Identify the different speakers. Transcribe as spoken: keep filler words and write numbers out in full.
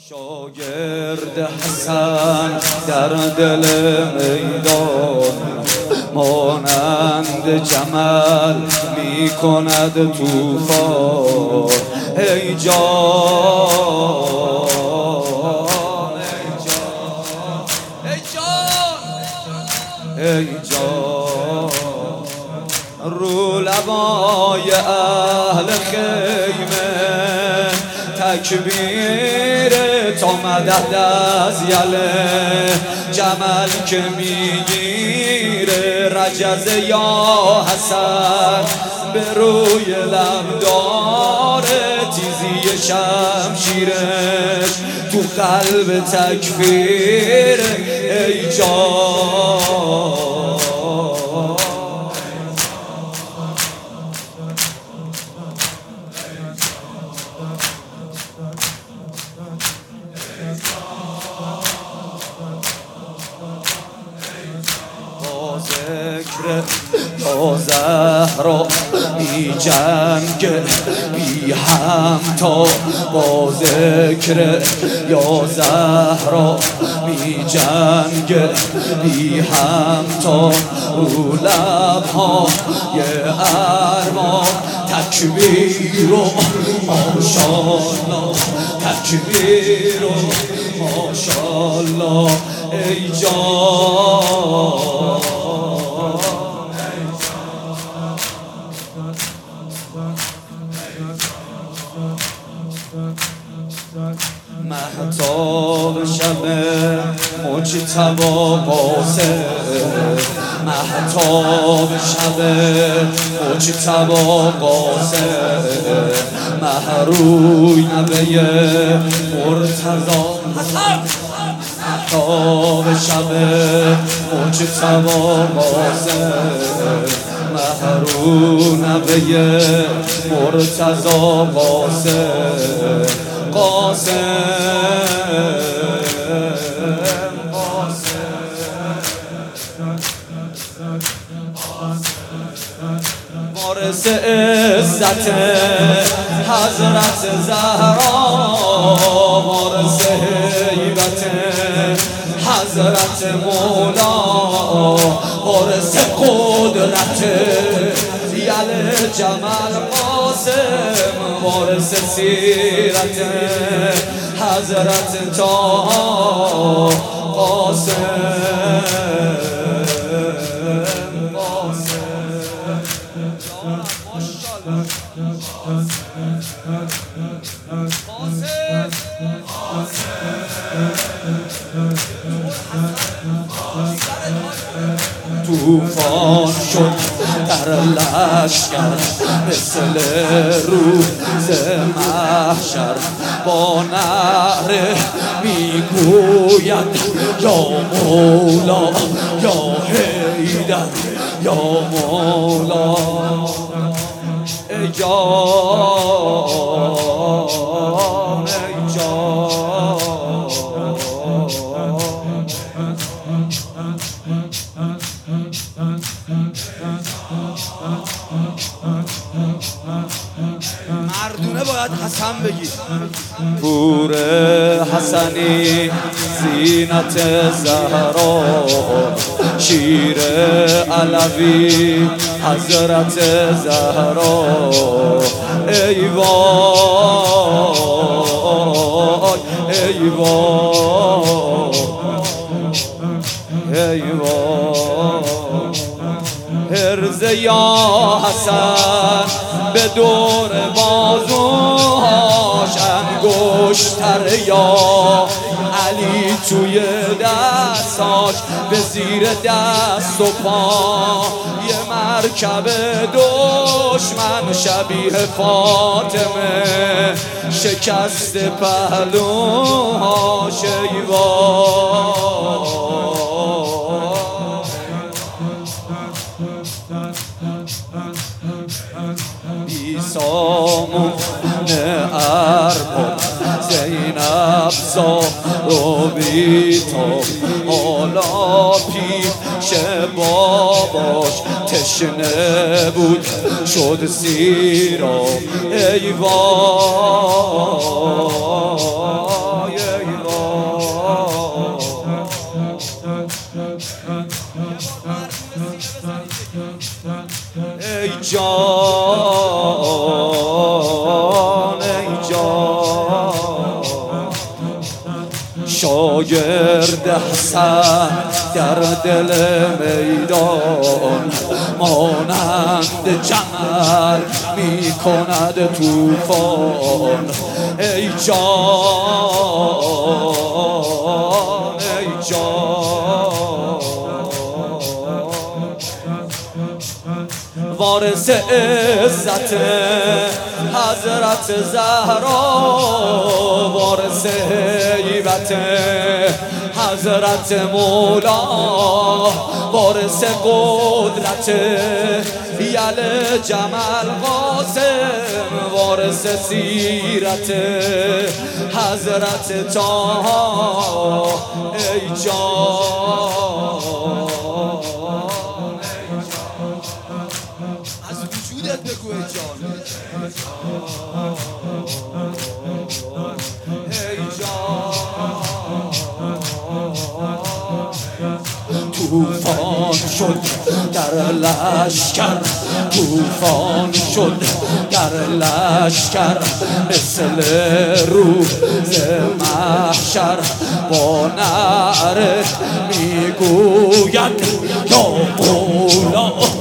Speaker 1: شاگرد حسن در دل میدان مانند جمل می کند طوفان. ای جان ای جان ای جان رو لبای اهل خیمه تکبیر تا مدد از یله جمل که میگیره رجز یا حسن به روی لب داره تیزی شمشیرش تو قلب تکبیر. ای جان ذکر تا زهرا بی جنگ بی همتا با ذکر یا زهرا بی جنگ بی همتا رو لبهای ارمان تکبیر و ماشاءالله تکبیر و ماشاءالله. ای جان مهتاب شب مجتبی قاسم مهتاب شب مجتبی قاسم مهروی نبی مرتضی مهتاب شب مجتبی قاسم مهرو نبی مرتضی قاسم قاسم وارث عزت حضرت زهرا وارث هیبت حضرت مولا وارث قدرت یل جمل قاسم وارث سیرت حضرت طه قاسم طوفان شد در لشکر مثل روز محشر با نعره میگوید یا مولا یا حیدر یا مولا. ای جان ای جان مردونه باید حسن بگی. پور حسنی زینت زهرا شیر علوی حضرت زهرا. ای وای ای وای ای وای حرز یا حسن به دور بازوهاش انگشتر یا علی توی دستاش به زیر دست و پا یه مرکب دشمن شبیه فاطمه شکست پهلوهاش. ای وای سامون ارباب زینب زارو بیتاب حالا پیش باباش تشنه بود شد سیراب. ای وای ای شاگرد حسن در دل میدان مانند جمل می کند توفان. ای جان ای جان وارث عزت حضرت زهرا، وارث هیبت حضرت مولا، وارث قدرت یل جمل قاسم، وارث سیرت حضرت طه. ای جان از وجودت بگو ای جان، ای جان. توفان شد در لشکر، توفان شد در لشکر، مثل روز محشر با نعره میگوید یا مولا